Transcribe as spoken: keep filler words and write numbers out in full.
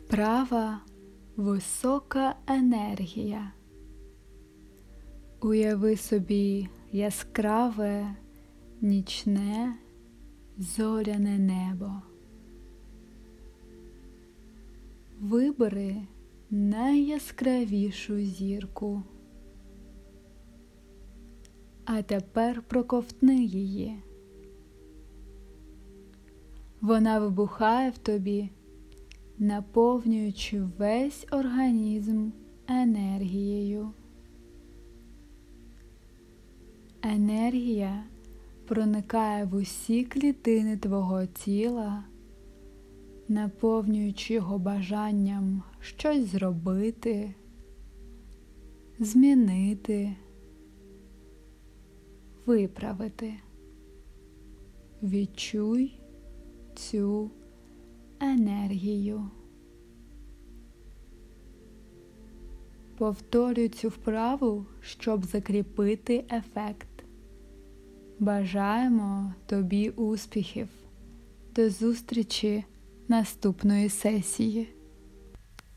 Вправа висока енергія. Уяви собі яскраве, нічне, зоряне небо. Вибери найяскравішу зірку. А тепер проковтни її. Вона вибухає в тобі, наповнюючи весь організм енергією. Енергія проникає в усі клітини твого тіла, наповнюючи його бажанням щось зробити, змінити, виправити. Відчуй цю енергію. Повторюй цю вправу, щоб закріпити ефект. Бажаємо тобі успіхів. До зустрічі наступної сесії.